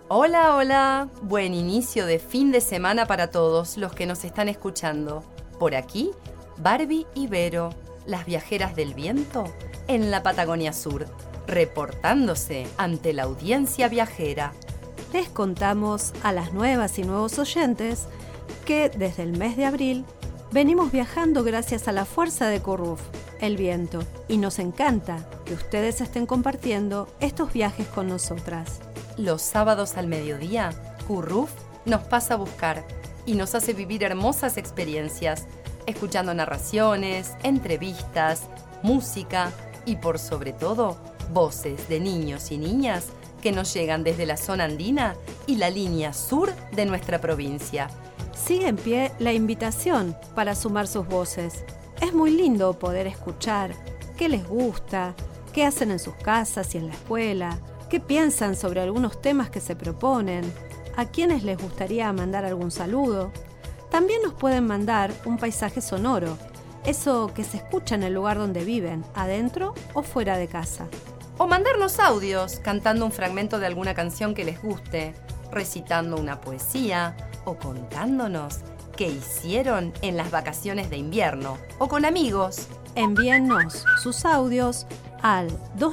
Hola, hola. Buen inicio de fin de semana para todos los que nos están escuchando. Por aquí, Barbie y Vero, las viajeras del viento en la Patagonia Sur, reportándose ante la audiencia viajera. Les contamos a las nuevas y nuevos oyentes que desde el mes de abril venimos viajando gracias a la fuerza de Curruf, el viento, y nos encanta que ustedes estén compartiendo estos viajes con nosotras. Los sábados al mediodía, Curruf nos pasa a buscar y nos hace vivir hermosas experiencias, escuchando narraciones, entrevistas, música y por sobre todo, voces de niños y niñas que nos llegan desde la zona andina y la línea sur de nuestra provincia. Sigue en pie la invitación para sumar sus voces. Es muy lindo poder escuchar qué les gusta, qué hacen en sus casas y en la escuela, qué piensan sobre algunos temas que se proponen, a quienes les gustaría mandar algún saludo. También nos pueden mandar un paisaje sonoro, eso que se escucha en el lugar donde viven, adentro o fuera de casa. O mandarnos audios cantando un fragmento de alguna canción que les guste, recitando una poesía o contándonos qué hicieron en las vacaciones de invierno o con amigos. Envíennos sus audios al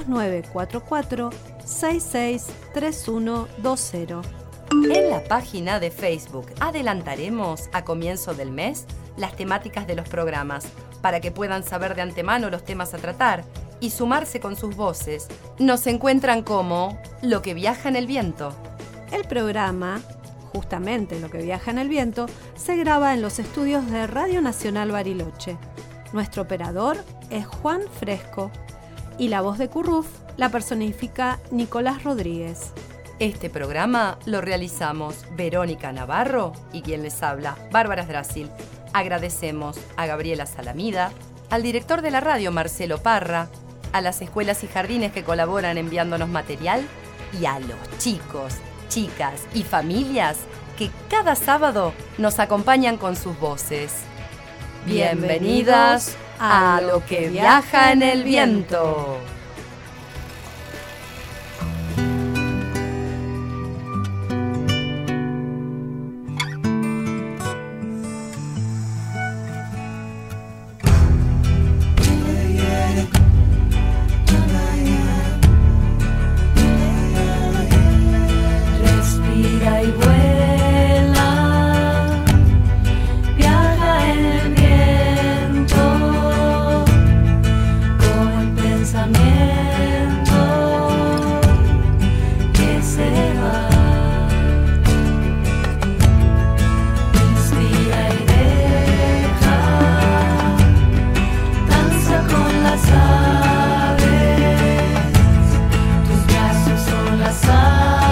2944-663120. En la página de Facebook adelantaremos a comienzo del mes las temáticas de los programas para que puedan saber de antemano los temas a tratar y sumarse con sus voces. Nos encuentran como Lo que viaja en el viento. El programa, justamente Lo que viaja en el viento, se graba en los estudios de Radio Nacional Bariloche. Nuestro operador es Juan Fresco y la voz de Curruf la personifica Nicolás Rodríguez. Este programa lo realizamos Verónica Navarro y quien les habla, Bárbara Sdrasil. Agradecemos a Gabriela Salamida, al director de la radio, Marcelo Parra, a las escuelas y jardines que colaboran enviándonos material y a los chicos, chicas y familias que cada sábado nos acompañan con sus voces. Bienvenidas a Lo que viaja en el viento. Respira y vuela, viaja en el viento, con el pensamiento que se va. Inspira y deja, danza con las aves, tus brazos son las alas.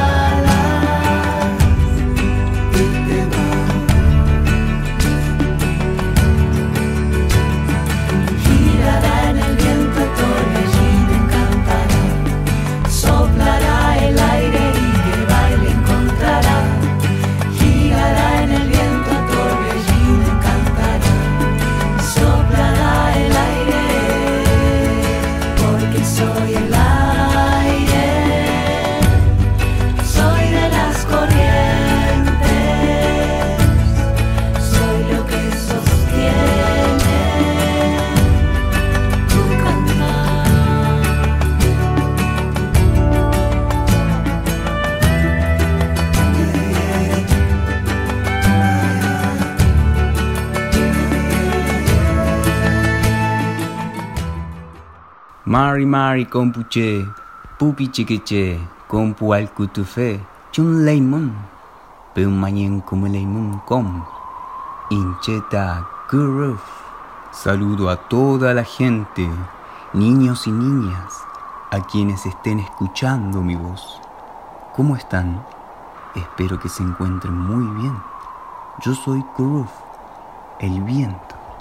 Mari Mari kompuche, pupi chiquiche, kompu al kutufe, chun lemon, pe un mañen como lemon com, incheta Curruf. Saludo a toda la gente, niños y niñas, a quienes estén escuchando mi voz. ¿Cómo están? Espero que se encuentren muy bien. Yo soy Curruf, el viento.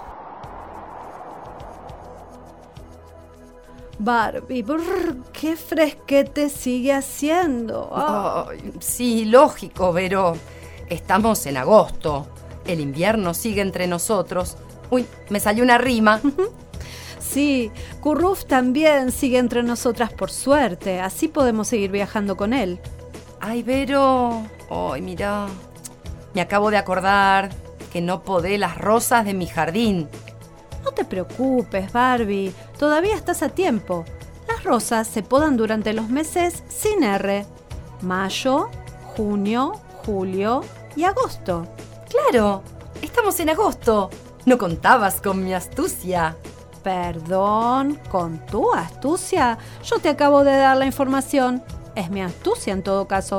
Barbie, qué fresquete sigue haciendo. Sí, lógico, Vero. Estamos en agosto. El invierno sigue entre nosotros. Uy, me salió una rima. Sí, Curruf también sigue entre nosotras por suerte. Así podemos seguir viajando con él. Ay, Vero. Ay, mirá. Me acabo de acordar que no podé las rosas de mi jardín. No te preocupes, Barbie. Todavía estás a tiempo. Las rosas se podan durante los meses sin R. Mayo, junio, julio y agosto. Claro, estamos en agosto. No contabas con mi astucia. Perdón, ¿con tu astucia? Yo te acabo de dar la información. Es mi astucia en todo caso.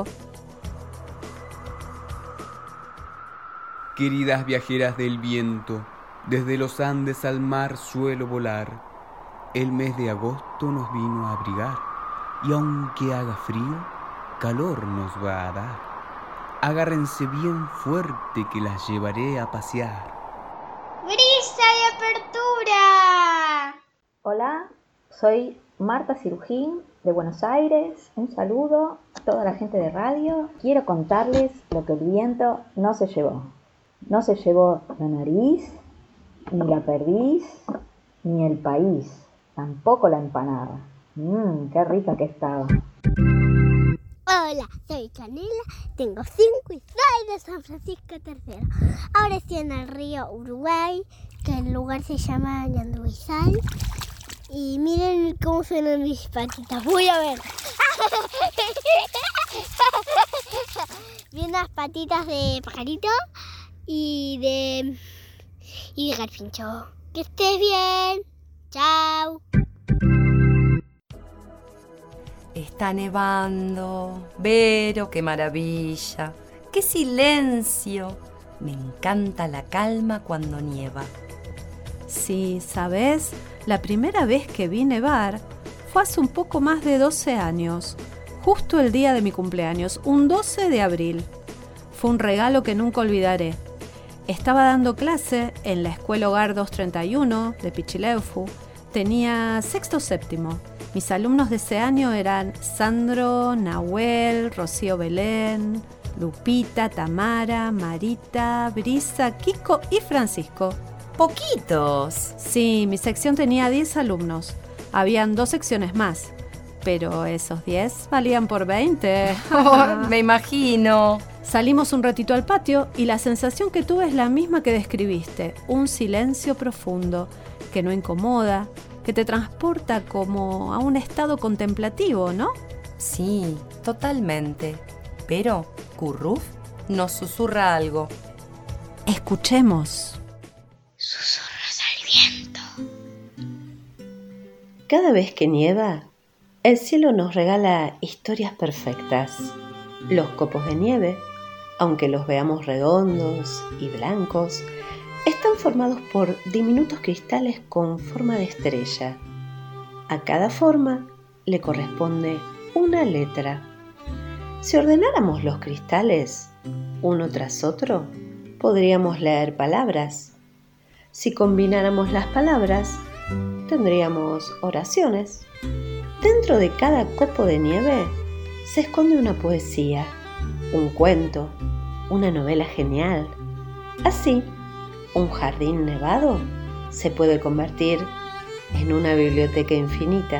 Queridas viajeras del viento, desde los Andes al mar suelo volar. El mes de agosto nos vino a abrigar, y aunque haga frío, calor nos va a dar. Agárrense bien fuerte que las llevaré a pasear. ¡Brisa de apertura! Hola, soy Marta Cirujín de Buenos Aires. Un saludo a toda la gente de radio. Quiero contarles lo que el viento no se llevó. No se llevó la nariz, ni la perdiz, ni el país. Tampoco la empanada. Qué rica que estaba. Hola, soy Canela, tengo 5 y soy de San Francisco III. Ahora estoy en el río Uruguay, que el lugar se llama Ñanduizal. Y miren cómo suenan mis patitas. Voy a ver. Vi unas patitas de pajarito y de garfincho. Que estés bien. Chao. Está nevando. Vero, qué maravilla. ¡Qué silencio! Me encanta la calma cuando nieva. Sí, ¿sabes? La primera vez que vi nevar fue hace un poco más de 12 años, justo el día de mi cumpleaños, un 12 de abril. Fue un regalo que nunca olvidaré. Estaba dando clase en la Escuela Hogar 231 de Pichileufu. Tenía sexto séptimo. Mis alumnos de ese año eran Sandro, Nahuel, Rocío Belén, Lupita, Tamara, Marita, Brisa, Kiko y Francisco. ¡Poquitos! Sí, mi sección tenía 10 alumnos. Habían 2 secciones más, pero esos 10 valían por 20. Me imagino. Salimos un ratito al patio y la sensación que tuve es la misma que describiste. Un silencio profundo, que no incomoda, que te transporta como a un estado contemplativo, ¿no? Sí, totalmente. Pero Curruf nos susurra algo. Escuchemos. Susurros al viento. Cada vez que nieva, el cielo nos regala historias perfectas. Los copos de nieve, aunque los veamos redondos y blancos, están formados por diminutos cristales con forma de estrella. A cada forma le corresponde una letra. Si ordenáramos los cristales, uno tras otro, podríamos leer palabras. Si combináramos las palabras, tendríamos oraciones. Dentro de cada copo de nieve se esconde una poesía, un cuento, una novela genial. Así, un jardín nevado se puede convertir en una biblioteca infinita.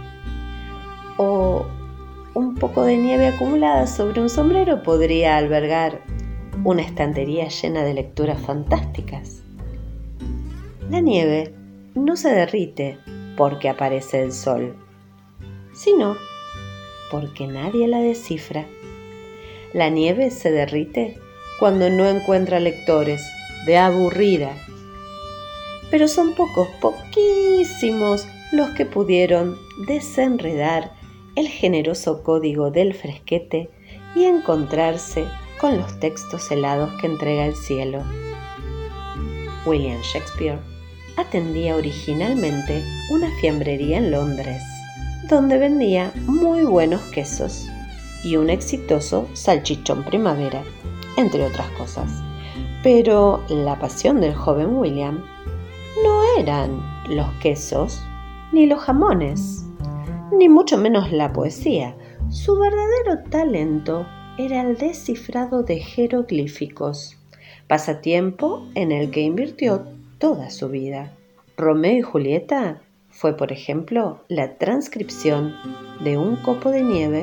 O un poco de nieve acumulada sobre un sombrero podría albergar una estantería llena de lecturas fantásticas. La nieve no se derrite porque aparece el sol, sino porque nadie la descifra. La nieve se derrite cuando no encuentra lectores, de aburrida. Pero son poquísimos los que pudieron desenredar el generoso código del fresquete y encontrarse con los textos helados que entrega el cielo. William Shakespeare atendía originalmente una fiambrería en Londres, donde vendía muy buenos quesos y un exitoso salchichón primavera, entre otras cosas. Pero la pasión del joven William no eran los quesos ni los jamones, ni mucho menos la poesía. Su verdadero talento era el descifrado de jeroglíficos, pasatiempo en el que invirtió toda su vida. Romeo y Julieta fue, por ejemplo, la transcripción de un copo de nieve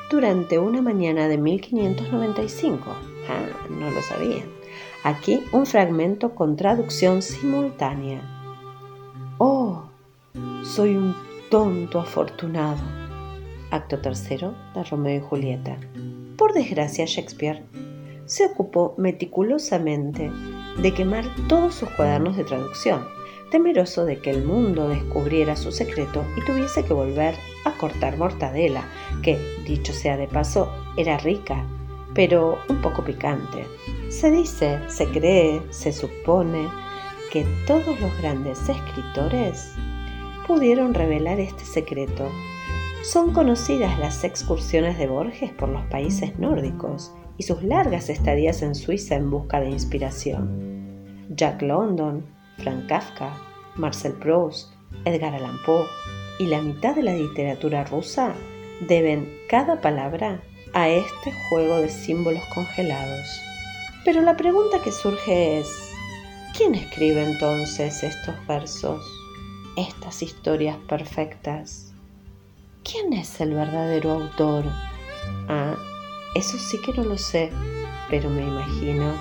durante una mañana de 1595. No lo sabían. Aquí un fragmento con traducción simultánea. Oh, soy un tonto afortunado. Acto tercero de Romeo y Julieta. Por desgracia, Shakespeare se ocupó meticulosamente de quemar todos sus cuadernos de traducción, temeroso de que el mundo descubriera su secreto y tuviese que volver a cortar mortadela, que, dicho sea de paso, era rica, pero un poco picante. Se dice, se cree, se supone que todos los grandes escritores pudieron revelar este secreto. Son conocidas las excursiones de Borges por los países nórdicos y sus largas estadías en Suiza en busca de inspiración. Jack London, Franz Kafka, Marcel Proust, Edgar Allan Poe y la mitad de la literatura rusa deben cada palabra a este juego de símbolos congelados. Pero la pregunta que surge es, ¿quién escribe entonces estos versos, estas historias perfectas? ¿Quién es el verdadero autor? Eso sí que no lo sé, pero me imagino.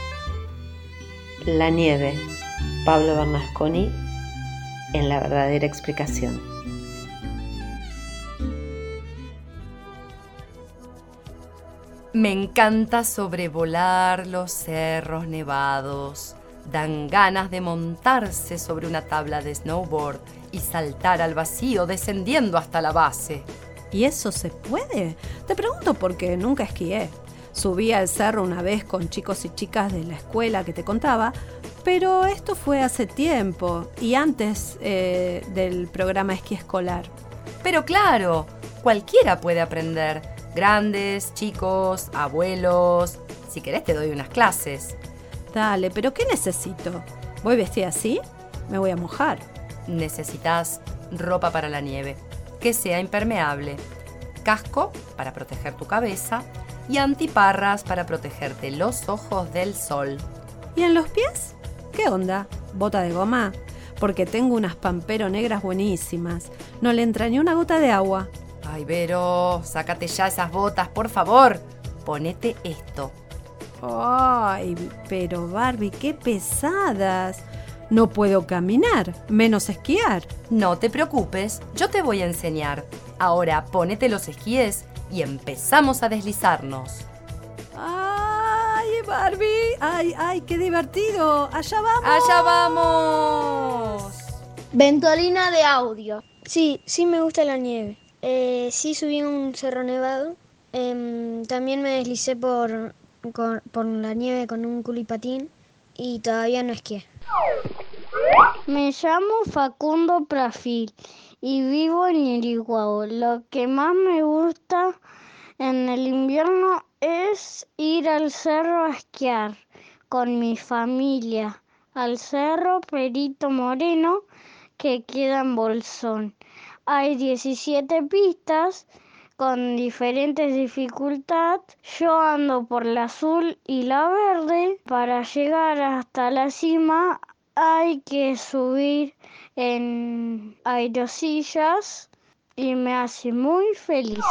La nieve, Pablo Bernasconi, en La verdadera explicación. Me encanta sobrevolar los cerros nevados. Dan ganas de montarse sobre una tabla de snowboard y saltar al vacío descendiendo hasta la base. ¿Y eso se puede? Te pregunto porque nunca esquié. Subí al cerro una vez con chicos y chicas de la escuela que te contaba, pero esto fue hace tiempo y antes del programa esquí escolar. Pero claro, cualquiera puede aprender. Grandes, chicos, abuelos. Si querés te doy unas clases. Dale, pero ¿qué necesito? ¿Voy vestida así? Me voy a mojar. Necesitas ropa para la nieve, que sea impermeable, casco para proteger tu cabeza y antiparras para protegerte los ojos del sol. ¿Y en los pies? ¿Qué onda? ¿Bota de goma? Porque tengo unas pampero negras buenísimas. No le entra ni una gota de agua. Ay, Vero, sácate ya esas botas, por favor. Ponete esto. Ay, pero Barbie, qué pesadas. No puedo caminar, menos esquiar. No te preocupes, yo te voy a enseñar. Ahora ponete los esquíes y empezamos a deslizarnos. ¡Ay, Barbie! ¡Ay, qué divertido! ¡Allá vamos! ¡Allá vamos! Ventolina de audio. Sí me gusta la nieve. Sí subí un cerro nevado. También me deslicé por la nieve con un culipatín y todavía no esquié. Me llamo Facundo Prafil y vivo en Iriguao. Lo que más me gusta en el invierno es ir al cerro a esquiar con mi familia, al cerro Perito Moreno que queda en Bolsón. Hay 17 pistas con diferentes dificultades. Yo ando por la azul y la verde. Para llegar hasta la cima hay que subir en aerosillas y me hace muy feliz.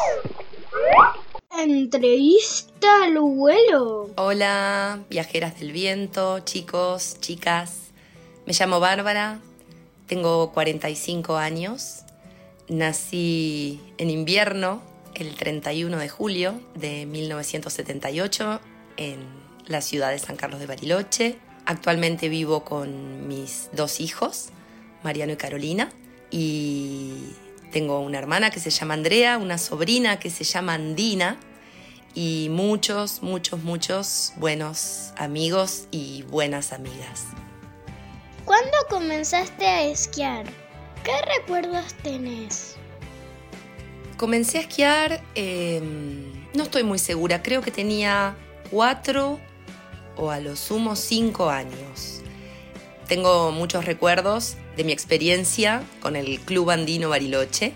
Entrevista al vuelo. Hola, viajeras del viento, chicos, chicas. Me llamo Bárbara, tengo 45 años. Nací en invierno, el 31 de julio de 1978, en la ciudad de San Carlos de Bariloche. Actualmente vivo con mis 2 hijos, Mariano y Carolina, y tengo una hermana que se llama Andrea, una sobrina que se llama Andina, y muchos buenos amigos y buenas amigas. ¿Cuándo comenzaste a esquiar? ¿Qué recuerdos tenés? Comencé a esquiar, no estoy muy segura, creo que tenía 4 o a lo sumo 5 años. Tengo muchos recuerdos de mi experiencia con el Club Andino Bariloche.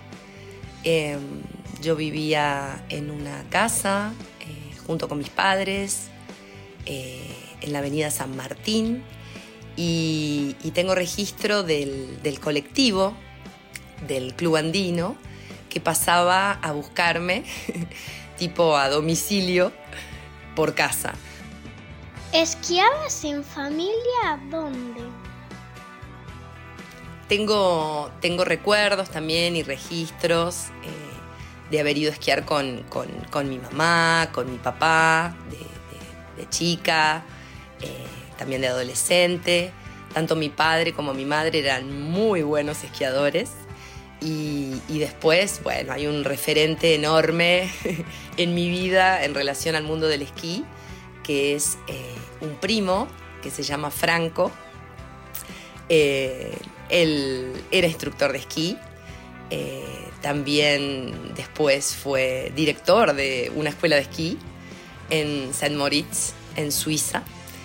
Yo vivía en una casa junto con mis padres en la avenida San Martín y tengo registro del colectivo del Club Andino que pasaba a buscarme tipo a domicilio por casa. ¿Esquiabas en familia? ¿Dónde? Tengo recuerdos también y registros de haber ido a esquiar con mi mamá, con mi papá, de chica, también de adolescente. Tanto mi padre como mi madre eran muy buenos esquiadores. Y después, bueno, hay un referente enorme en mi vida en relación al mundo del esquí, que es un primo que se llama Franco. Él era instructor de esquí. También después fue director de una escuela de esquí en Saint Moritz, en Suiza.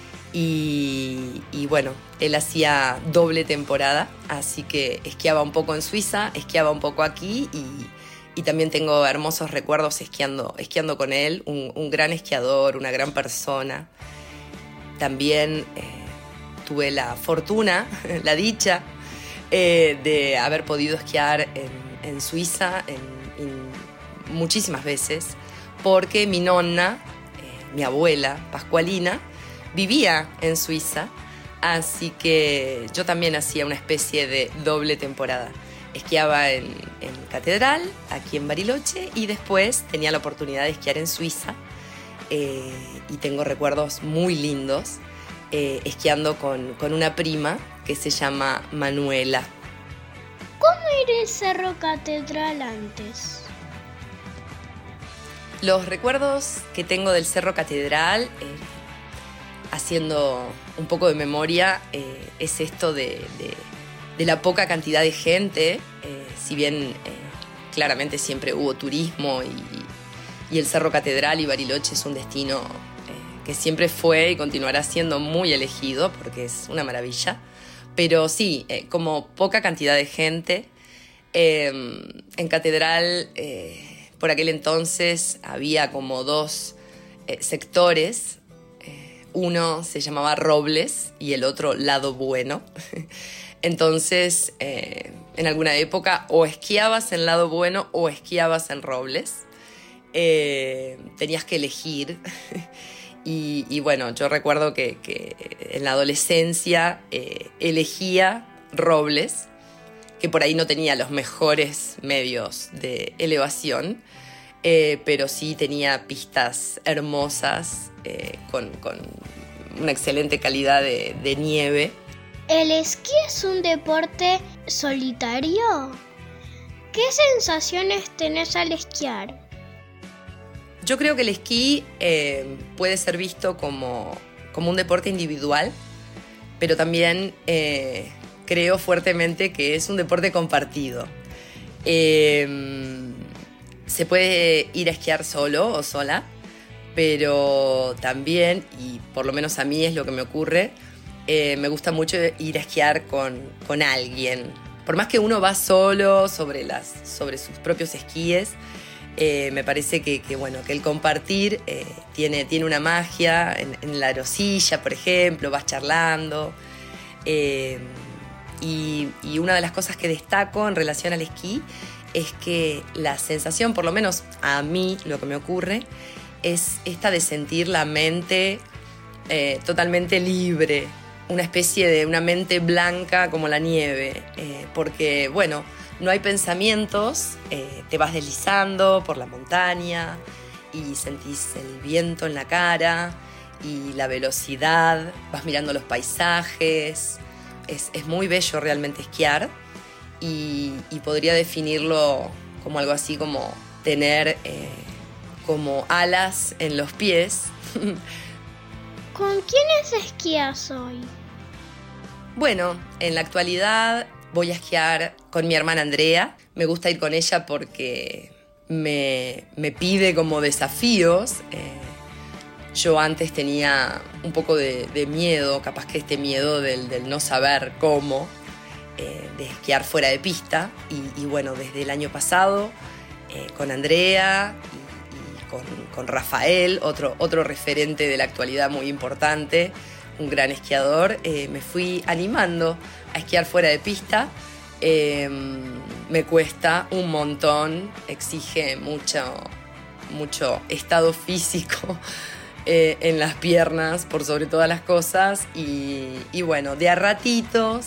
Y bueno, él hacía doble temporada, así que esquiaba un poco en Suiza, esquiaba un poco aquí y también tengo hermosos recuerdos esquiando con él, un gran esquiador, una gran persona. También tuve la fortuna, la dicha de haber podido esquiar en Suiza muchísimas veces, porque mi nonna, mi abuela Pascualina, vivía en Suiza, así que yo también hacía una especie de doble temporada. Esquiaba en Catedral, aquí en Bariloche, y después tenía la oportunidad de esquiar en Suiza, y tengo recuerdos muy lindos esquiando con una prima que se llama Manuela. ¿Cómo era el Cerro Catedral antes? Los recuerdos que tengo del Cerro Catedral, haciendo un poco de memoria, es esto de la poca cantidad de gente, si bien claramente siempre hubo turismo y el Cerro Catedral y Bariloche es un destino que siempre fue y continuará siendo muy elegido porque es una maravilla, pero sí, como poca cantidad de gente. En Catedral, por aquel entonces, había como dos sectores. Uno se llamaba Robles y el otro Lado Bueno. Entonces, en alguna época o esquiabas en Lado Bueno o esquiabas en Robles. Tenías que elegir. Y bueno, yo recuerdo que en la adolescencia elegía Robles, que por ahí no tenía los mejores medios de elevación, pero sí tenía pistas hermosas, con una excelente calidad de nieve. ¿El esquí es un deporte solitario? ¿Qué sensaciones tenés al esquiar? Yo creo que el esquí puede ser visto como un deporte individual, pero también creo fuertemente que es un deporte compartido. Se puede ir a esquiar solo o sola, pero también, y por lo menos a mí es lo que me ocurre, me gusta mucho ir a esquiar con alguien. Por más que uno va solo sobre sus propios esquíes, me parece que el compartir tiene una magia en la arosilla, por ejemplo, vas charlando. Y una de las cosas que destaco en relación al esquí es que la sensación, por lo menos a mí lo que me ocurre, es esta de sentir la mente totalmente libre, una especie de una mente blanca como la nieve, porque bueno, no hay pensamientos, te vas deslizando por la montaña y sentís el viento en la cara y la velocidad, vas mirando los paisajes. Es muy bello realmente esquiar y podría definirlo como algo así como tener como alas en los pies. ¿Con quiénes esquías hoy? Bueno, en la actualidad voy a esquiar con mi hermana Andrea. Me gusta ir con ella porque me pide como desafíos. Yo antes tenía un poco de miedo, capaz que este miedo del no saber cómo, de esquiar fuera de pista. Y bueno, desde el año pasado, con Andrea y con Rafael, otro referente de la actualidad muy importante, un gran esquiador, me fui animando a esquiar fuera de pista. Me cuesta un montón, exige mucho estado físico en las piernas, por sobre todas las cosas, y bueno, de a ratitos,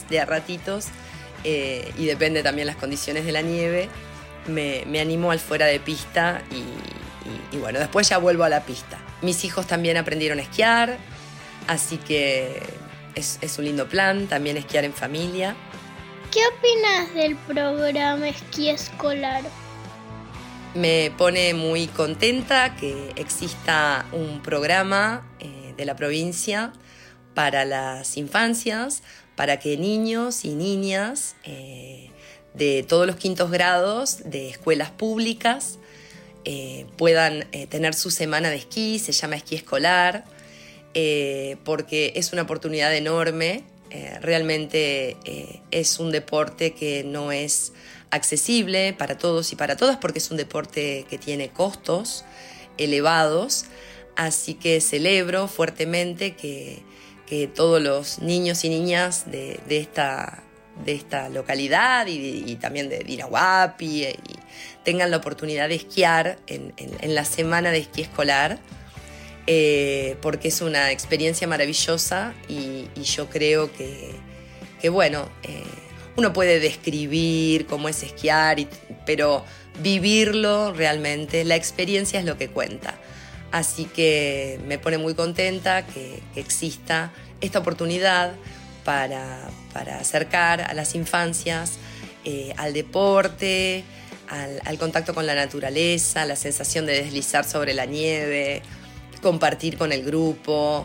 y depende también las condiciones de la nieve, me animo al fuera de pista y bueno, después ya vuelvo a la pista. Mis hijos también aprendieron a esquiar, así que es un lindo plan, también esquiar en familia. ¿Qué opinas del programa Esquí Escolar? Me pone muy contenta que exista un programa de la provincia para las infancias, para que niños y niñas de todos los quintos grados de escuelas públicas puedan tener su semana de esquí. Se llama Esquí Escolar, porque es una oportunidad enorme. Realmente es un deporte que no es accesible para todos y para todas, porque es un deporte que tiene costos elevados, así que celebro fuertemente que todos los niños y niñas de esta localidad y también de Virahuapi tengan la oportunidad de esquiar en la semana de esquí escolar, porque es una experiencia maravillosa y yo creo que bueno, uno puede describir cómo es esquiar, pero vivirlo realmente, la experiencia es lo que cuenta. Así que me pone muy contenta que exista esta oportunidad para acercar a las infancias al deporte, al contacto con la naturaleza, la sensación de deslizar sobre la nieve, compartir con el grupo.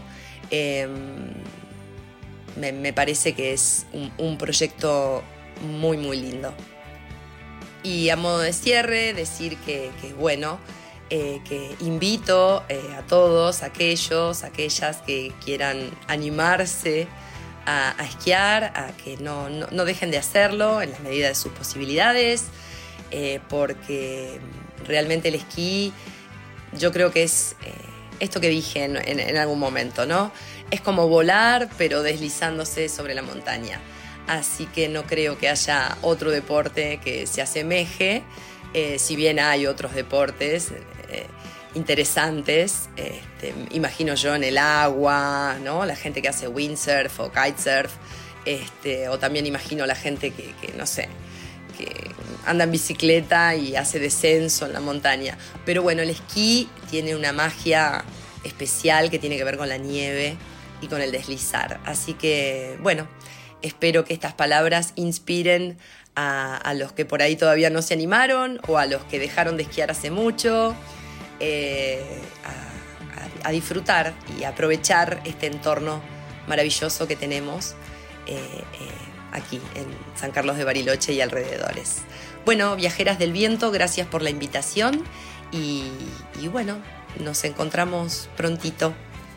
Me parece que es un proyecto muy, muy lindo. Y a modo de cierre, decir que bueno, que invito a todos aquellas que quieran animarse a esquiar, a que no dejen de hacerlo en la medida de sus posibilidades, porque realmente el esquí, yo creo que es esto que dije en algún momento, ¿no? Es como volar, pero deslizándose sobre la montaña. Así que no creo que haya otro deporte que se asemeje, si bien hay otros deportes interesantes, imagino yo en el agua, ¿no? La gente que hace windsurf o kitesurf, o también imagino la gente que no sé, que anda en bicicleta y hace descenso en la montaña. Pero bueno, el esquí tiene una magia especial que tiene que ver con la nieve y con el deslizar. Así que, bueno, espero que estas palabras inspiren a los que por ahí todavía no se animaron o a los que dejaron de esquiar hace mucho, a disfrutar y aprovechar este entorno maravilloso que tenemos aquí en San Carlos de Bariloche y alrededores. Bueno, viajeras del viento, gracias por la invitación y bueno, nos encontramos prontito.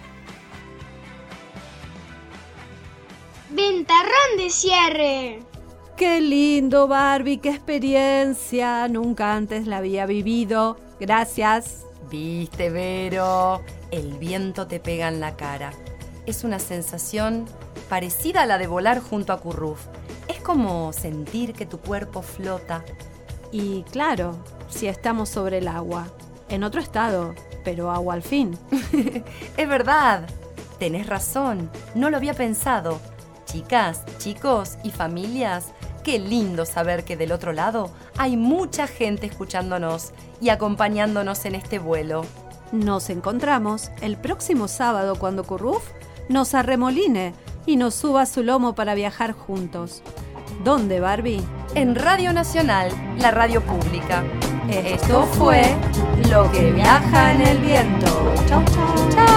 ¡Ventarrón de cierre! ¡Qué lindo, Barbie! ¡Qué experiencia! Nunca antes la había vivido. Gracias. ¿Viste, Vero? El viento te pega en la cara. Es una sensación parecida a la de volar junto a Curruf. Es como sentir que tu cuerpo flota. Y claro, si estamos sobre el agua. En otro estado, pero agua al fin. Es verdad. Tenés razón. No lo había pensado. Chicas, chicos y familias, qué lindo saber que del otro lado hay mucha gente escuchándonos y acompañándonos en este vuelo. Nos encontramos el próximo sábado cuando Curruf nos arremoline y nos suba a su lomo para viajar juntos. ¿Dónde, Barbie? En Radio Nacional, la radio pública. Esto fue Lo que viaja en el viento. Chau, chau. Chau.